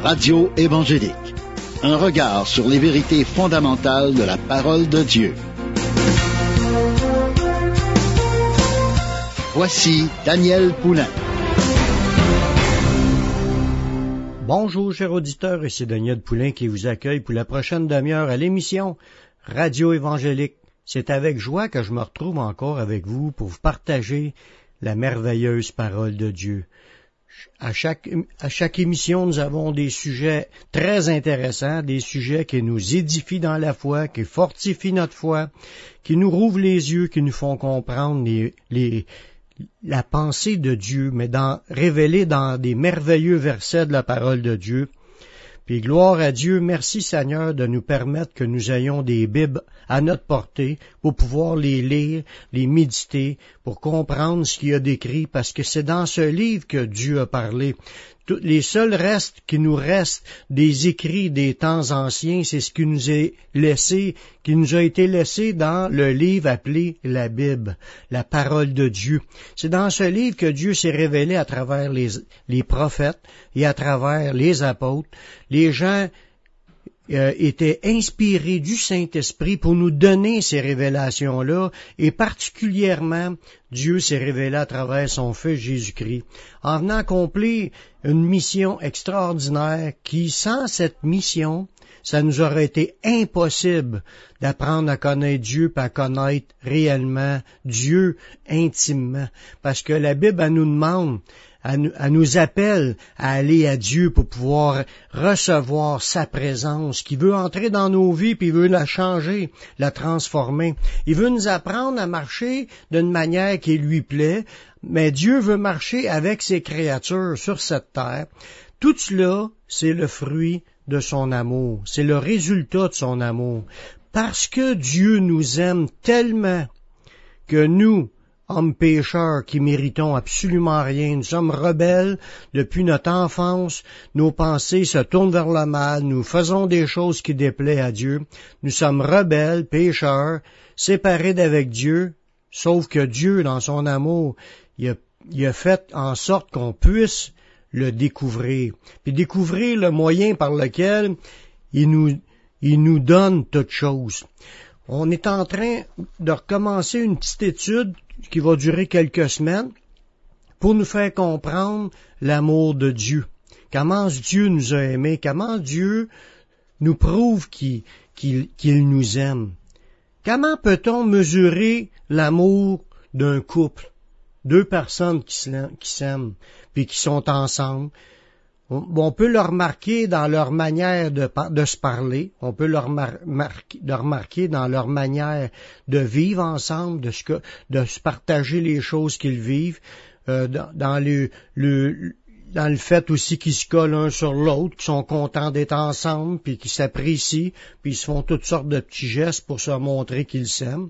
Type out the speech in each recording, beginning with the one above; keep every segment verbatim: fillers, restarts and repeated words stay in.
Radio évangélique. Un regard sur les vérités fondamentales de la parole de Dieu. Voici Daniel Poulain. Bonjour, chers auditeurs, ici Daniel Poulain qui vous accueille pour la prochaine demi-heure à l'émission Radio évangélique. C'est avec joie que je me retrouve encore avec vous pour vous partager la merveilleuse parole de Dieu. À chaque, à chaque émission, nous avons des sujets très intéressants, des sujets qui nous édifient dans la foi, qui fortifient notre foi, qui nous rouvrent les yeux, qui nous font comprendre les, les, la pensée de Dieu, mais dans, révélée dans des merveilleux versets de la parole de Dieu. Puis gloire à Dieu, merci Seigneur de nous permettre que nous ayons des Bibles à notre portée pour pouvoir les lire, les méditer, pour comprendre ce qu'il y a d'écrit, parce que c'est dans ce livre que Dieu a parlé. Tous les seuls restes qui nous restent des écrits des temps anciens, c'est ce qui nous est laissé, qui nous a été laissé dans le livre appelé la Bible, la parole de Dieu. C'est dans ce livre que Dieu s'est révélé à travers les, les prophètes et à travers les apôtres. Les gens euh, étaient inspirés du Saint-Esprit pour nous donner ces révélations-là, et particulièrement, Dieu s'est révélé à travers son Fils Jésus-Christ, en venant accomplir une mission extraordinaire qui, sans cette mission, ça nous aurait été impossible d'apprendre à connaître Dieu et à connaître réellement Dieu intimement. Parce que la Bible, elle nous demande, elle nous, elle nous appelle à aller à Dieu pour pouvoir recevoir sa présence, qui veut entrer dans nos vies puis il veut la changer, la transformer. Il veut nous apprendre à marcher d'une manière qui lui plaît, mais Dieu veut marcher avec ses créatures sur cette terre. Tout cela, c'est le fruit de son amour, c'est le résultat de son amour. Parce que Dieu nous aime tellement que nous, hommes pécheurs qui méritons absolument rien, nous sommes rebelles depuis notre enfance, nos pensées se tournent vers le mal, nous faisons des choses qui déplaisent à Dieu, nous sommes rebelles, pécheurs, séparés d'avec Dieu, sauf que Dieu, dans son amour, il a, il a fait en sorte qu'on puisse le découvrir, puis découvrir le moyen par lequel il nous, il nous donne toutes choses. On est en train de recommencer une petite étude qui va durer quelques semaines pour nous faire comprendre l'amour de Dieu. Comment Dieu nous a aimés, comment Dieu nous prouve qu'il, qu'il, qu'il nous aime. Comment peut-on mesurer l'amour d'un couple? Deux personnes qui s'aiment, puis qui sont ensemble. On, on peut le remarquer dans leur manière de, de se parler, on peut le remarquer, le remarquer dans leur manière de vivre ensemble, de, ce que, de se partager les choses qu'ils vivent, euh, dans, dans, le, le, dans le fait aussi qu'ils se collent un sur l'autre, qu'ils sont contents d'être ensemble, puis qu'ils s'apprécient, puis ils se font toutes sortes de petits gestes pour se montrer qu'ils s'aiment.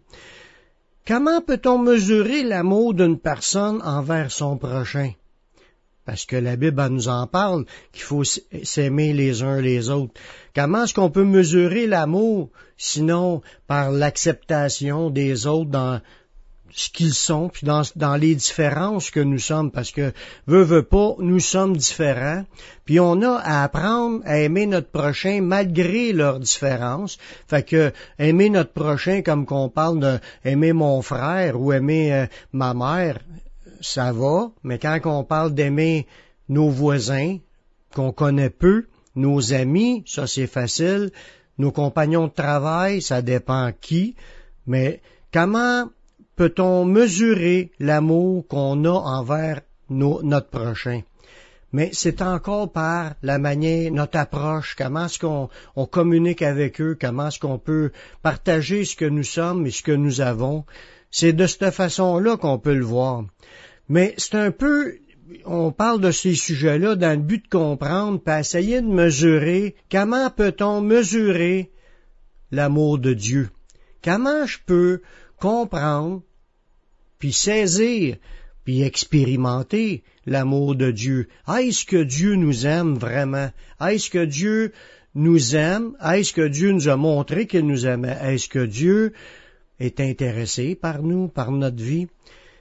Comment peut-on mesurer l'amour d'une personne envers son prochain? Parce que la Bible elle nous en parle, qu'il faut s'aimer les uns les autres. Comment est-ce qu'on peut mesurer l'amour, sinon par l'acceptation des autres dans ce qu'ils sont, puis dans, dans les différences que nous sommes, parce que, veut, veut pas, nous sommes différents, puis on a à apprendre à aimer notre prochain malgré leurs différences. Fait que, aimer notre prochain, comme qu'on parle de aimer mon frère ou aimer euh, ma mère, ça va, mais quand on parle d'aimer nos voisins, qu'on connaît peu, nos amis, ça c'est facile, nos compagnons de travail, ça dépend qui, mais comment peut-on mesurer l'amour qu'on a envers nos, notre prochain? Mais c'est encore par la manière, notre approche, comment est-ce qu'on on communique avec eux, comment est-ce qu'on peut partager ce que nous sommes et ce que nous avons. C'est de cette façon-là qu'on peut le voir. Mais c'est un peu, on parle de ces sujets-là dans le but de comprendre, puis essayer de mesurer, comment peut-on mesurer l'amour de Dieu? Comment je peux comprendre, puis saisir, puis expérimenter l'amour de Dieu? Est-ce que Dieu nous aime vraiment? Est-ce que Dieu nous aime? Est-ce que Dieu nous a montré qu'il nous aimait? Est-ce que Dieu est intéressé par nous, par notre vie?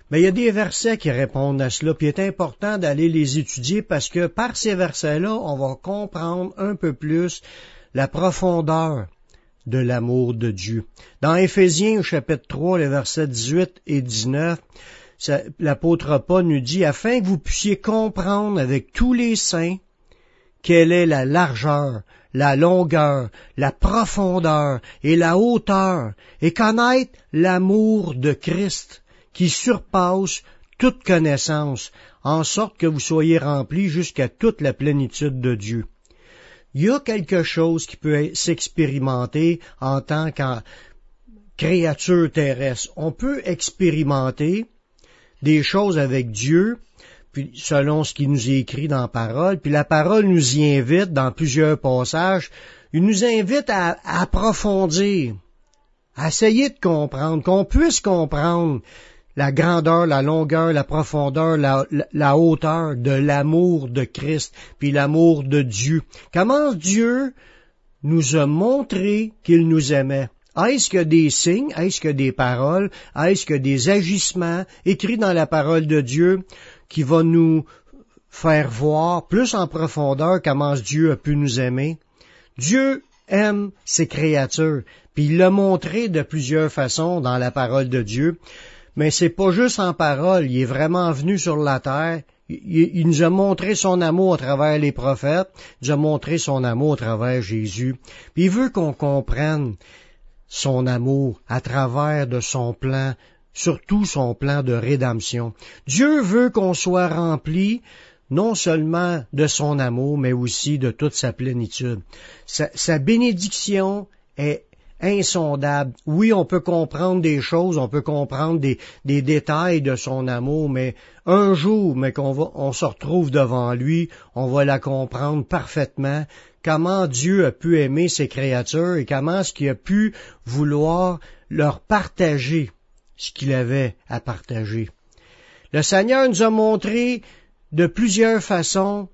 Mais il y a des versets qui répondent à cela, puis il est important d'aller les étudier parce que par ces versets-là, on va comprendre un peu plus la profondeur de l'amour de Dieu. Dans Éphésiens, au chapitre trois, les versets dix-huit et dix-neuf, ça, l'apôtre Paul nous dit « Afin que vous puissiez comprendre avec tous les saints quelle est la largeur, la longueur, la profondeur et la hauteur, et connaître l'amour de Christ qui surpasse toute connaissance, en sorte que vous soyez remplis jusqu'à toute la plénitude de Dieu. » Il y a quelque chose qui peut s'expérimenter en tant que créature terrestre. On peut expérimenter des choses avec Dieu, puis selon ce qui nous est écrit dans la parole, puis la parole nous y invite dans plusieurs passages, il nous invite à, à approfondir, à essayer de comprendre, qu'on puisse comprendre la grandeur, la longueur, la profondeur, la, la, la hauteur de l'amour de Christ, puis l'amour de Dieu. Comment Dieu nous a montré qu'il nous aimait. Est-ce que des signes, est-ce que des paroles, est-ce que des agissements écrits dans la parole de Dieu qui va nous faire voir plus en profondeur comment Dieu a pu nous aimer? Dieu aime ses créatures, puis il l'a montré de plusieurs façons dans la parole de Dieu. Mais c'est pas juste en parole, il est vraiment venu sur la terre, il, il nous a montré son amour à travers les prophètes, il nous a montré son amour à travers Jésus. Puis il veut qu'on comprenne son amour à travers de son plan, surtout son plan de rédemption. Dieu veut qu'on soit rempli non seulement de son amour, mais aussi de toute sa plénitude. Sa, sa bénédiction est insondable. Oui, on peut comprendre des choses, on peut comprendre des, des détails de son amour, mais un jour, mais qu'on va, on se retrouve devant lui, on va la comprendre parfaitement, comment Dieu a pu aimer ses créatures et comment est-ce qu'il a pu vouloir leur partager ce qu'il avait à partager. Le Seigneur nous a montré de plusieurs façons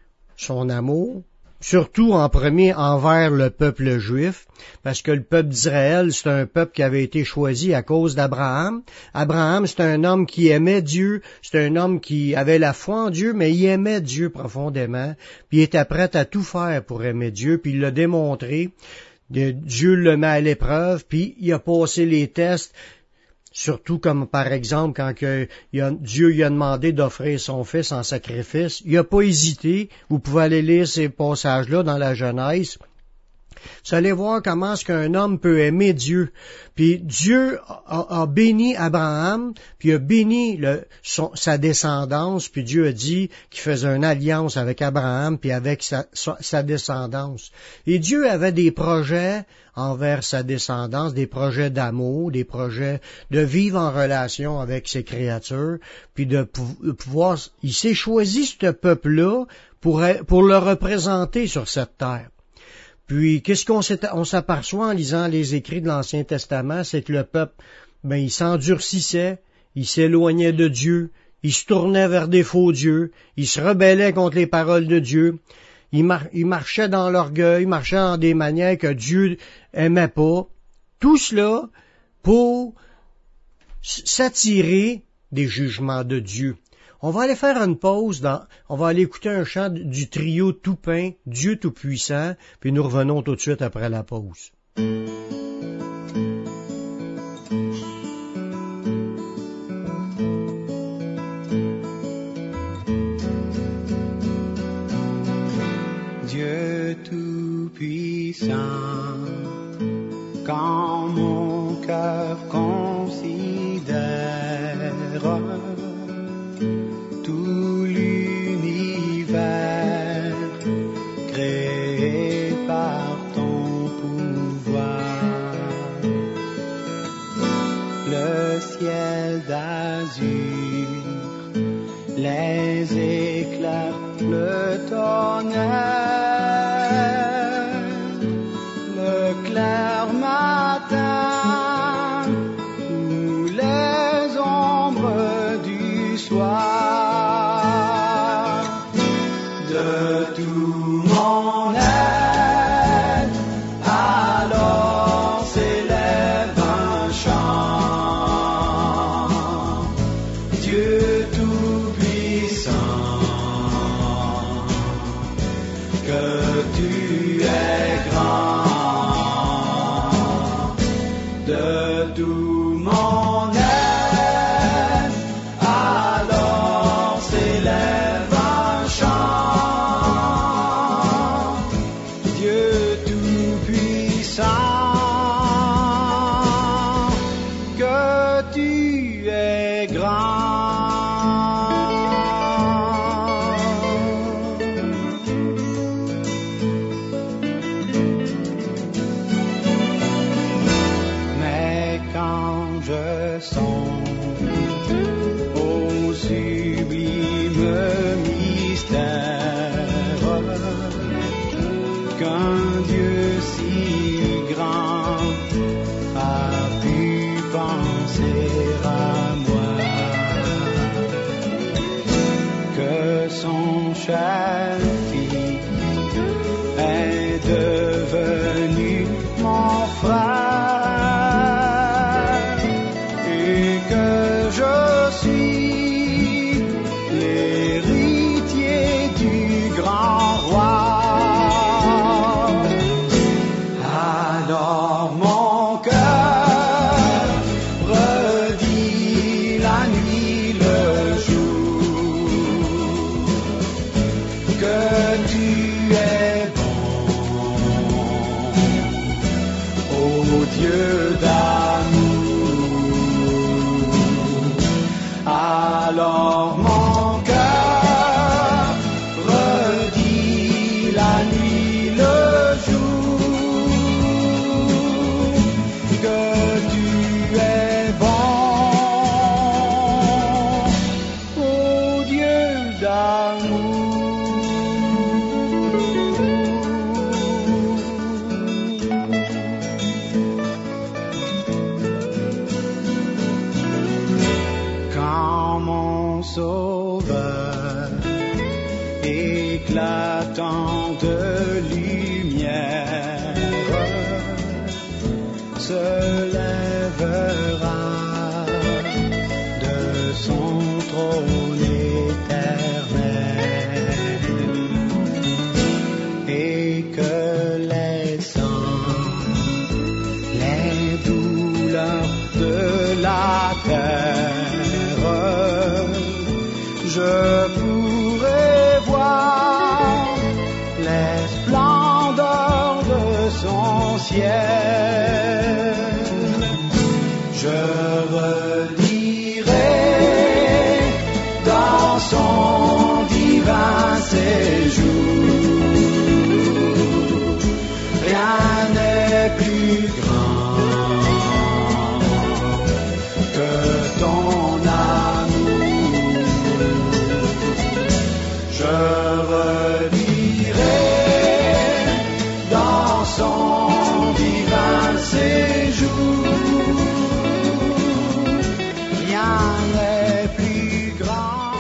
son amour, surtout en premier envers le peuple juif, parce que le peuple d'Israël, c'est un peuple qui avait été choisi à cause d'Abraham. Abraham, c'est un homme qui aimait Dieu, c'est un homme qui avait la foi en Dieu, mais il aimait Dieu profondément, puis il était prêt à tout faire pour aimer Dieu, puis il l'a démontré. Dieu le met à l'épreuve, puis il a passé les tests, surtout comme par exemple quand que, il a, Dieu lui a demandé d'offrir son fils en sacrifice. Il n'a pas hésité. Vous pouvez aller lire ces passages-là dans la Genèse. Vous allez voir comment est-ce qu'un homme peut aimer Dieu. Puis Dieu a, a béni Abraham, puis a béni le, son, sa descendance, puis Dieu a dit qu'il faisait une alliance avec Abraham, puis avec sa, sa, sa descendance. Et Dieu avait des projets envers sa descendance, des projets d'amour, des projets de vivre en relation avec ses créatures, puis de pouvoir... Il s'est choisi ce peuple-là pour, pour le représenter sur cette terre. Puis, qu'est-ce qu'on on s'aperçoit en lisant les écrits de l'Ancien Testament, c'est que le peuple, ben, il s'endurcissait, il s'éloignait de Dieu, il se tournait vers des faux dieux, il se rebellait contre les paroles de Dieu, il, mar- il marchait dans l'orgueil, il marchait dans des manières que Dieu aimait pas. Tout cela pour s'attirer des jugements de Dieu. On va aller faire une pause, dans, on va aller écouter un chant du trio Toupin, Dieu Tout-Puissant, puis nous revenons tout de suite après la pause. Dieu Tout-Puissant, quand mon cœur considère tout l'univers créé par ton pouvoir, le ciel d'azur, les éclairs, le tonnerre, le clair matin, ou les ombres du soir. De tout mon être, alors s'élève un chant chère fille est devenue mon frère et que je suis l'héritier du grand roi. Alors mon cœur redit la nuit le jour que tu es bon, ô Dieu d'amour. Alors mon cœur redit la nuit le jour que tu es bon, ô Dieu d'amour. Quand mon sauveur éclatant de lumière se lèvera de son trône éternel et que laissant les douleurs de la terre, je pourrai voir les splendeurs de son ciel. Je relirai dans son divin séjour. Rien n'est plus grand que ton amour. Je relirai dans son divin séjour. Rien n'est plus grand.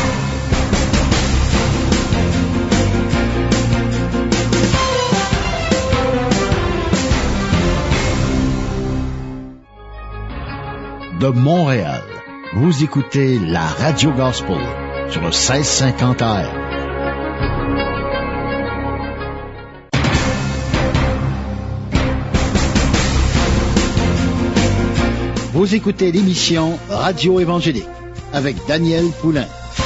De Montréal, vous écoutez la Radio Gospel sur le seize cinquante A M. Vous écoutez l'émission Radio Évangélique avec Daniel Poulain.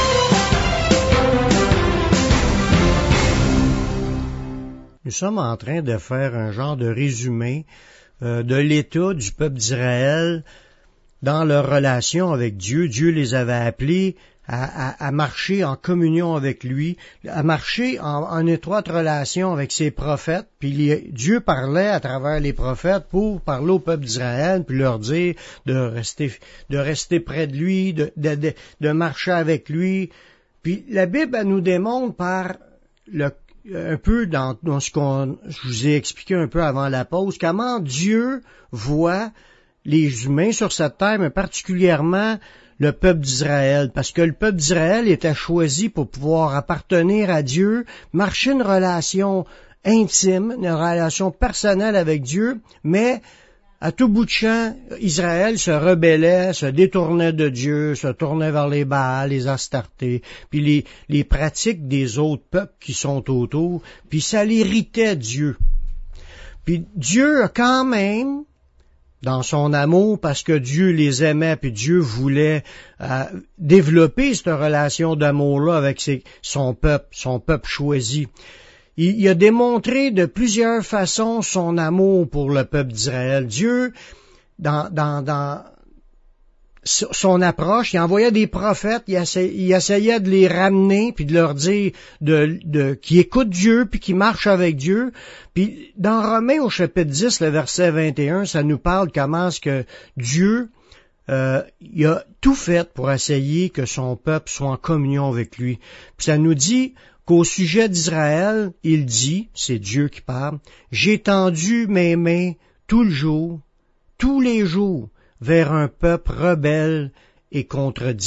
Nous sommes en train de faire un genre de résumé euh, de l'état du peuple d'Israël dans leur relation avec Dieu. Dieu les avait appelés à, à, à marcher en communion avec lui, à marcher en, en étroite relation avec ses prophètes. Puis les, Dieu parlait à travers les prophètes pour parler au peuple d'Israël, puis leur dire de rester, de rester près de lui, de, de, de, de marcher avec lui. Puis la Bible, elle nous démontre par le un peu dans, dans ce qu'on je vous ai expliqué un peu avant la pause, comment Dieu voit les humains sur cette terre, mais particulièrement le peuple d'Israël, parce que le peuple d'Israël était choisi pour pouvoir appartenir à Dieu, marcher une relation intime, une relation personnelle avec Dieu, mais à tout bout de champ, Israël se rebellait, se détournait de Dieu, se tournait vers les Baals, les Astartés, puis les, les pratiques des autres peuples qui sont autour, puis ça l'irritait Dieu. Puis Dieu a quand même, dans son amour, parce que Dieu les aimait, puis Dieu voulait euh, développer cette relation d'amour-là avec ses, son peuple, son peuple choisi. Il, il a démontré de plusieurs façons son amour pour le peuple d'Israël. Dieu, dans, dans, dans son approche, il envoyait des prophètes, il essayait, il essayait de les ramener, puis de leur dire de, de, qu'ils écoutent Dieu, puis qu'ils marchent avec Dieu. Puis dans Romains au chapitre dix, le verset vingt et un, ça nous parle comment est-ce que Dieu euh, il a tout fait pour essayer que son peuple soit en communion avec lui. Puis ça nous dit qu'au sujet d'Israël, il dit, c'est Dieu qui parle, « J'ai tendu mes mains tout le jour, tous les jours, vers un peuple rebelle et contredisant. »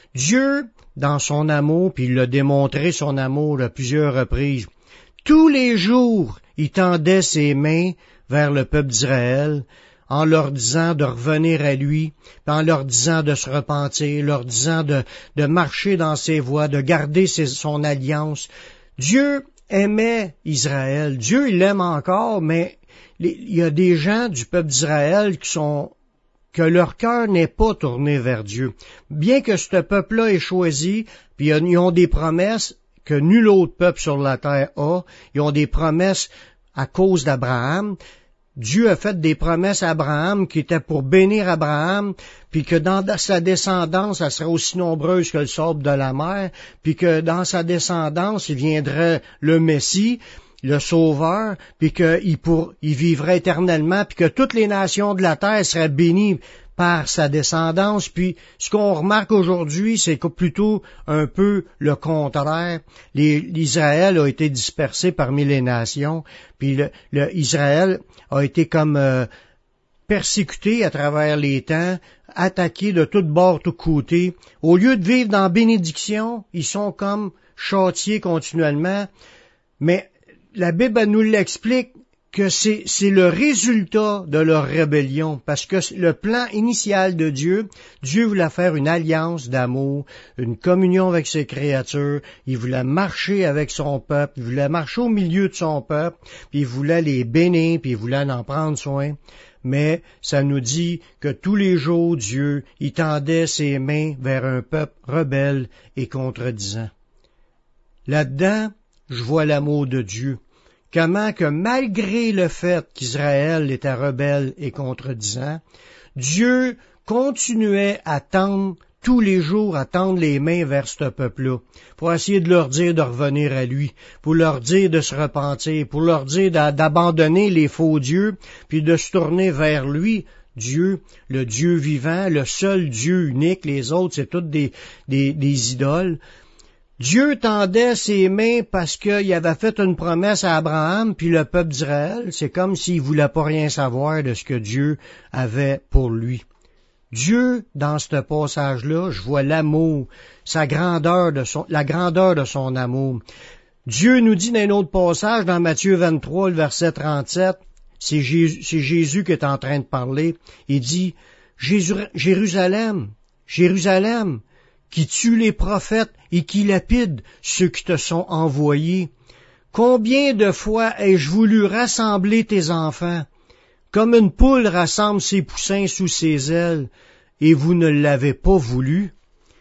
Dieu, dans son amour, puis il a démontré son amour à plusieurs reprises, tous les jours, il tendait ses mains vers le peuple d'Israël, en leur disant de revenir à lui, en leur disant de se repentir, leur disant de, de marcher dans ses voies, de garder ses, son alliance. Dieu aimait Israël. Dieu, il l'aime encore, mais les, il y a des gens du peuple d'Israël qui sont que leur cœur n'est pas tourné vers Dieu. Bien que ce peuple-là ait choisi, puis ils ont des promesses que nul autre peuple sur la terre a, ils ont des promesses à cause d'Abraham. Dieu a fait des promesses à Abraham qui étaient pour bénir Abraham, puis que dans sa descendance, elle serait aussi nombreuse que le sable de la mer, puis que dans sa descendance, il viendrait le Messie, le Sauveur, puis qu'il pour, il vivrait éternellement, puis que toutes les nations de la terre seraient bénies par sa descendance. Puis ce qu'on remarque aujourd'hui, c'est que plutôt un peu le contraire. Les, l'Israël a été dispersé parmi les nations, puis le, le Israël a été comme euh, persécuté à travers les temps, attaqué de toutes bords, tous côtés. Au lieu de vivre dans bénédiction, ils sont comme châtiés continuellement. Mais la Bible elle nous l'explique que c'est, c'est le résultat de leur rébellion, parce que le plan initial de Dieu, Dieu voulait faire une alliance d'amour, une communion avec ses créatures, il voulait marcher avec son peuple, il voulait marcher au milieu de son peuple, puis il voulait les bénir, puis il voulait en prendre soin. Mais ça nous dit que tous les jours, Dieu, il tendait ses mains vers un peuple rebelle et contredisant. Là-dedans, je vois l'amour de Dieu. Comment que malgré le fait qu'Israël était rebelle et contredisant, Dieu continuait à tendre tous les jours, à tendre les mains vers ce peuple-là, pour essayer de leur dire de revenir à lui, pour leur dire de se repentir, pour leur dire d'abandonner les faux dieux, puis de se tourner vers lui, Dieu, le Dieu vivant, le seul Dieu unique, les autres, c'est toutes des, des, des idoles. Dieu tendait ses mains parce qu'il avait fait une promesse à Abraham, puis le peuple d'Israël, c'est comme s'il voulait pas rien savoir de ce que Dieu avait pour lui. Dieu, dans ce passage-là, je vois l'amour, sa grandeur de son, la grandeur de son amour. Dieu nous dit dans un autre passage, dans Matthieu vingt-trois, le verset trente-sept, c'est Jésus, c'est Jésus qui est en train de parler, il dit, Jérusalem, Jérusalem, qui tue les prophètes et qui lapide ceux qui te sont envoyés. Combien de fois ai-je voulu rassembler tes enfants, comme une poule rassemble ses poussins sous ses ailes, et vous ne l'avez pas voulu?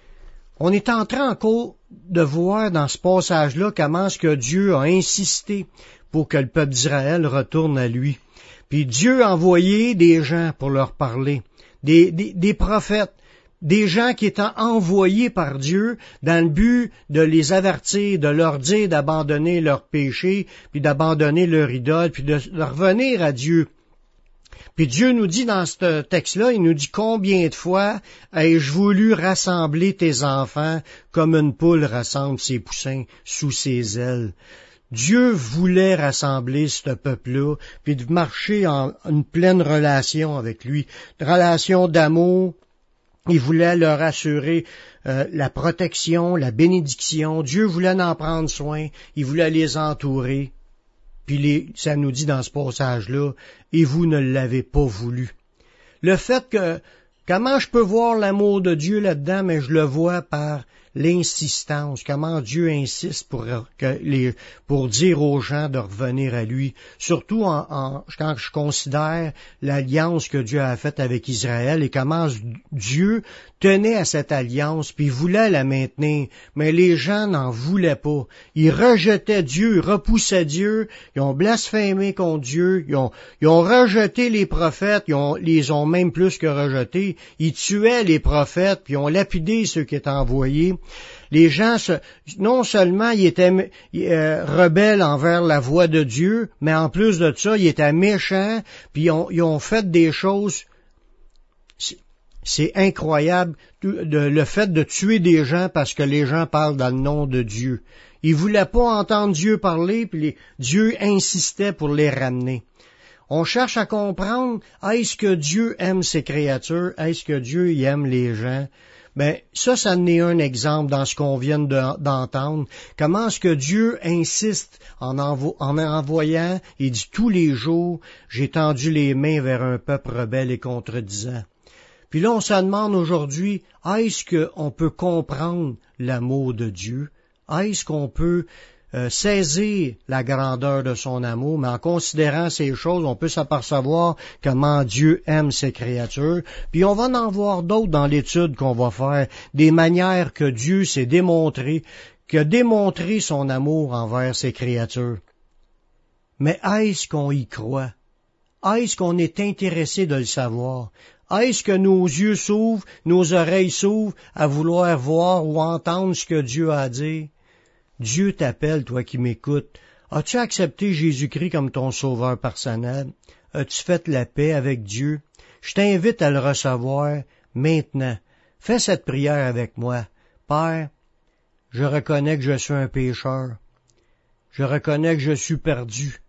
On est en train encore de voir dans ce passage-là comment est-ce que Dieu a insisté pour que le peuple d'Israël retourne à lui. Puis Dieu a envoyé des gens pour leur parler, des, des, des prophètes, des gens qui étaient envoyés par Dieu dans le but de les avertir, de leur dire d'abandonner leurs péchés, puis d'abandonner leur idole, puis de, de revenir à Dieu. Puis Dieu nous dit dans ce texte-là, il nous dit combien de fois ai-je voulu rassembler tes enfants comme une poule rassemble ses poussins sous ses ailes. Dieu voulait rassembler ce peuple-là, puis de marcher en une pleine relation avec lui, une relation d'amour. Il voulait leur assurer euh, la protection, la bénédiction. Dieu voulait en prendre soin. Il voulait les entourer. Puis les, ça nous dit dans ce passage-là, et vous ne l'avez pas voulu. Le fait que, comment je peux voir l'amour de Dieu là-dedans, mais je le vois par l'insistance, comment Dieu insiste pour, que les, pour dire aux gens de revenir à lui, surtout en, en, quand je considère l'alliance que Dieu a faite avec Israël et comment Dieu tenait à cette alliance, puis voulait la maintenir, mais les gens n'en voulaient pas. Ils rejetaient Dieu, ils repoussaient Dieu, ils ont blasphémé contre Dieu, ils ont, ils ont rejeté les prophètes, ils ont, les ont même plus que rejetés, ils tuaient les prophètes, puis ils ont lapidé ceux qui étaient envoyés. Les gens, se, non seulement ils étaient euh, rebelles envers la voix de Dieu, mais en plus de ça, ils étaient méchants, puis ils ont, ils ont fait des choses. C'est, c'est incroyable, de, le fait de tuer des gens parce que les gens parlent dans le nom de Dieu. Ils voulaient pas entendre Dieu parler, puis les, Dieu insistait pour les ramener. On cherche à comprendre, est-ce que Dieu aime ses créatures? Est-ce que Dieu y aime les gens? Ben, ça, ça en est un exemple dans ce qu'on vient de, d'entendre. Comment est-ce que Dieu insiste en, envo- en envoyant, il dit tous les jours, j'ai tendu les mains vers un peuple rebelle et contredisant. Puis là, on se demande aujourd'hui, est-ce qu'on peut comprendre l'amour de Dieu? Est-ce qu'on peut euh, saisir la grandeur de son amour? Mais en considérant ces choses, on peut s'apercevoir comment Dieu aime ses créatures. Puis on va en voir d'autres dans l'étude qu'on va faire, des manières que Dieu s'est démontré, qui a démontré son amour envers ses créatures. Mais est-ce qu'on y croit? Est-ce qu'on est intéressé de le savoir? Est-ce que nos yeux s'ouvrent, nos oreilles s'ouvrent à vouloir voir ou entendre ce que Dieu a à dire? Dieu t'appelle, toi qui m'écoutes. As-tu accepté Jésus-Christ comme ton sauveur personnel? As-tu fait la paix avec Dieu? Je t'invite à le recevoir maintenant. Fais cette prière avec moi. Père, je reconnais que je suis un pécheur. Je reconnais que je suis perdu.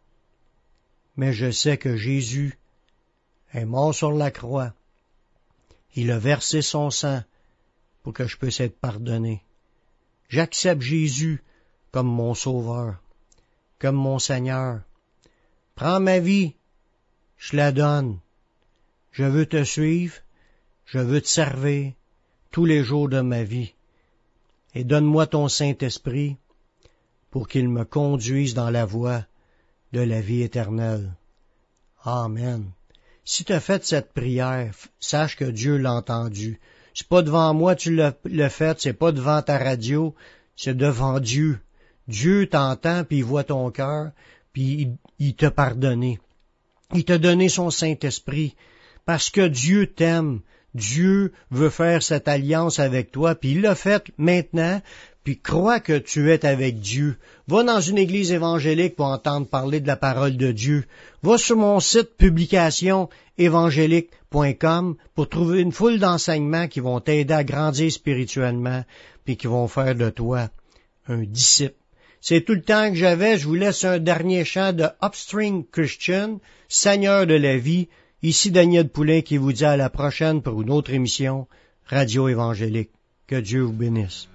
Mais je sais que Jésus est mort sur la croix. Il a versé son sang pour que je puisse être pardonné. J'accepte Jésus comme mon sauveur, comme mon Seigneur. Prends ma vie, je la donne. Je veux te suivre, je veux te servir tous les jours de ma vie. Et donne-moi ton Saint-Esprit pour qu'il me conduise dans la voie de la vie éternelle. Amen. Si tu as fait cette prière, sache que Dieu l'a entendu. C'est pas devant moi tu l'as, l'as fait, c'est pas devant ta radio, c'est devant Dieu. Dieu t'entend, puis il voit ton cœur, puis il, il t'a pardonné. Il t'a donné son Saint-Esprit, parce que Dieu t'aime. Dieu veut faire cette alliance avec toi, puis il l'a fait maintenant, puis crois que tu es avec Dieu. Va dans une église évangélique pour entendre parler de la parole de Dieu. Va sur mon site publication évangélique point com pour trouver une foule d'enseignements qui vont t'aider à grandir spirituellement, puis qui vont faire de toi un disciple. C'est tout le temps que j'avais. Je vous laisse un dernier chant de Upstream Christian, Seigneur de la vie. Ici Daniel Poulain qui vous dit à la prochaine pour une autre émission Radio Évangélique. Que Dieu vous bénisse.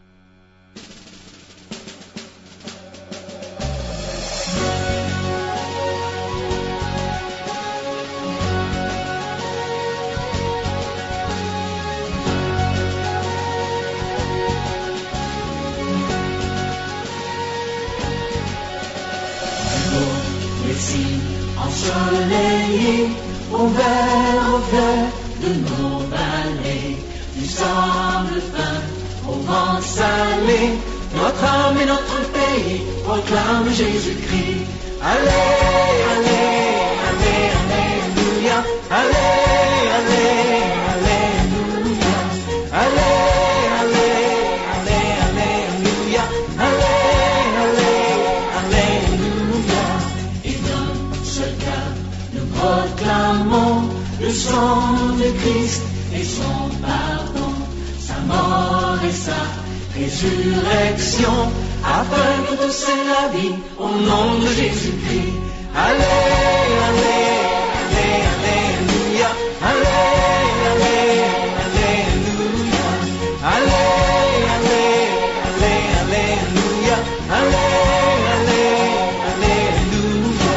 Ensoleillé au vert, au vert de nos vallées, du sable fin au vent salé, notre âme et notre pays proclament Jésus-Christ. Allez, allez, allez, alléluia, allez, allez, alléluia, allez, allez, allez, alléluia, allez, allez, alléluia. Et dans ce cas, nous proclamons le sang de Christ et son pardon, sa mort et sa résurrection, afin que tous aient la vie au nom de Jésus-Christ. Allez, allez, allez, alléluia, allez, allez, alléluia, allez, allez, allez, alléluia, allez, allez, alléluia.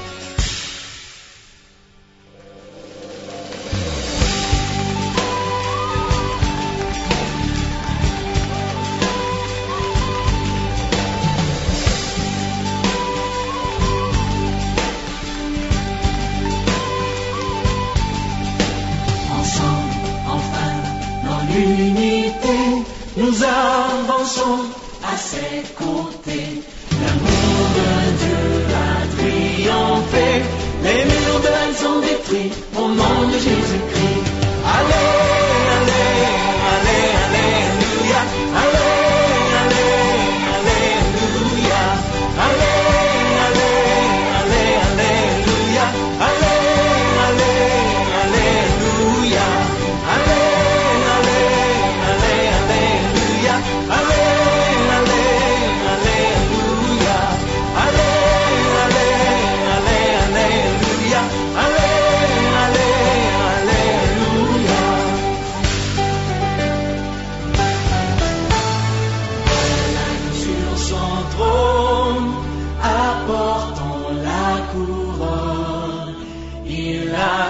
L'unité, nous avançons à ses côtés. L'amour de Dieu a triomphé. Les murs de haine sont détruits au nom de Jésus-Christ. Allez, allez, allez, alléluia. Allez, allez, alléluia. Allez, allez, allez, alléluia. Allez, allez, alléluia. Allez.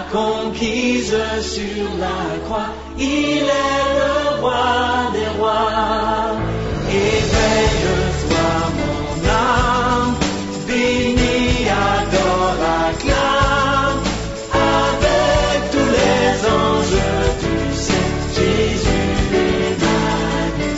conquise sur la croix. Il est le roi des rois. Éveille-toi mon âme, bénis, adore, acclame, avec tous les anges du ciel, Jésus Emmanuel.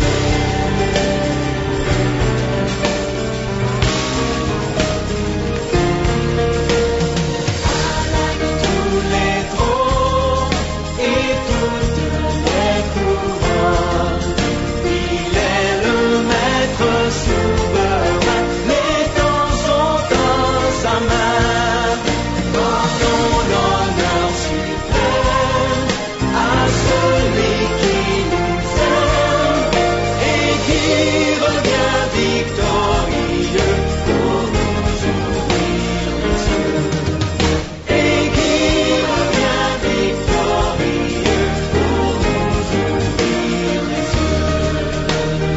Avec tous les trônes et toutes les couronnes, il est le maître souverain, les temps sont dans sa main. Portons l'honneur suprême à celui qui nous aime et qui revient victorieux pour nous ouvrir les yeux. Et qui revient victorieux pour nous ouvrir les yeux.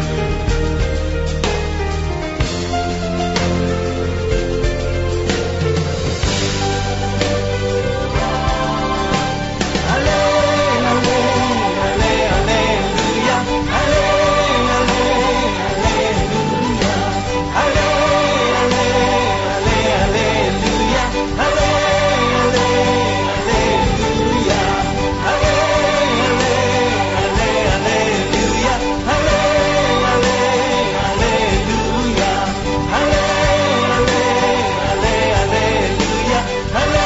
Allez, allez, allez, alléluia. Allez, allez, alléluia. Allez, allez, allez, alléluia. Allez, allez, alléluia. Allez, allez, allez, alléluia. Allez, allez, alléluia. Allez, allez, allez, alléluia. Allez,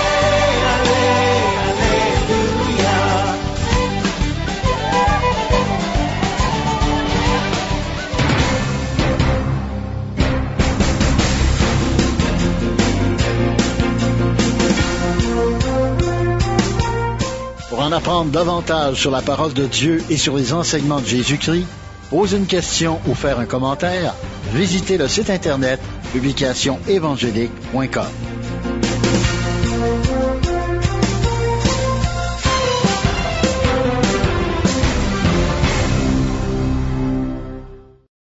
Pour en apprendre davantage sur la parole de Dieu et sur les enseignements de Jésus-Christ, poser une question ou faire un commentaire, visitez le site internet publication évangélique point com.